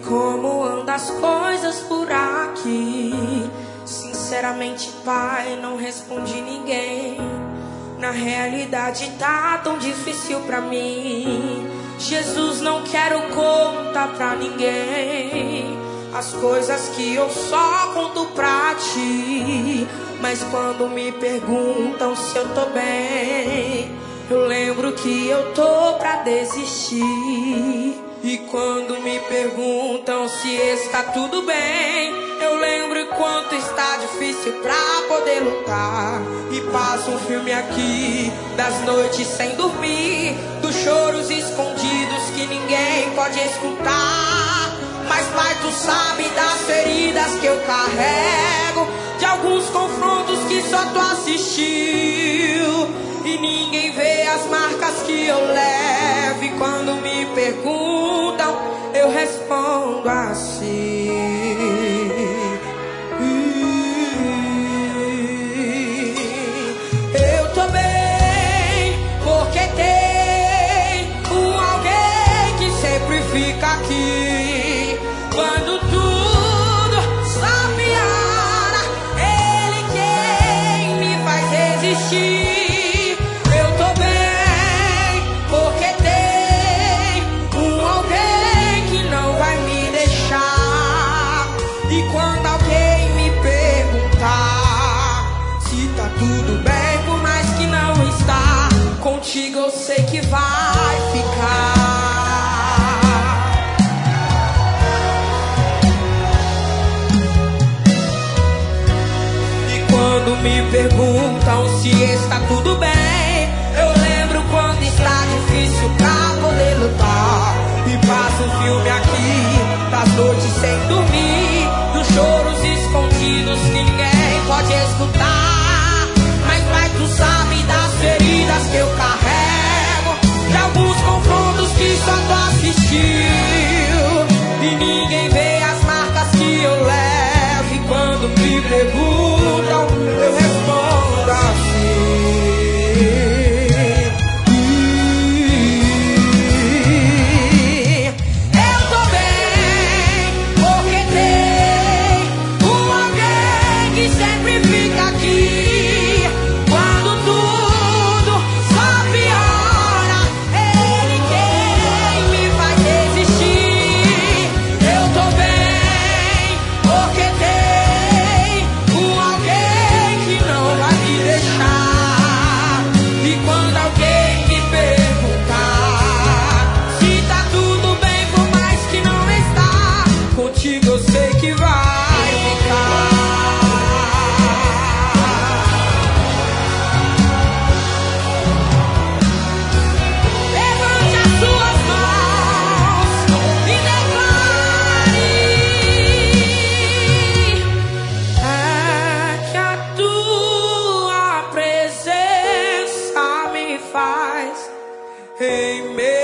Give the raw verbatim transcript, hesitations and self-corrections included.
como andam as coisas por aqui? Sinceramente, pai, não respondi ninguém. Na realidade tá tão difícil pra mim. Jesus, não quero contar pra ninguém as coisas que eu só conto pra ti. Mas quando me perguntam se eu tô bem, eu lembro que eu tô pra desistir. E quando me perguntam se está tudo bem, eu lembro quanto está difícil pra poder lutar. E passo um filme aqui das noites sem dormir, dos choros escondidos que ninguém pode escutar. Mas pai, tu sabe das feridas que eu carrego, de alguns confrontos que só tu assistiu. E ninguém vê as marcas que eu levo. E quando me perguntam, eu respondo assim: eu tô bem, porque tem um alguém que sempre fica aqui. Quando tudo só piora, ele quem me faz resistir. Contigo eu sei que vai ficar. E quando me perguntam se está tudo bem, eu lembro quando está difícil pra poder lutar. E passo um filme aqui das noites sem dormir, dos choros escondidos que ninguém pode escutar. Mas pai, tu sabe das feridas que eu carrego, de alguns confrontos que só tu assistiu. E ninguém vê as marcas que eu levo. E quando me perguntam, eu respondo assim: eu tô bem, porque tem um alguém que sempre fica aqui. Em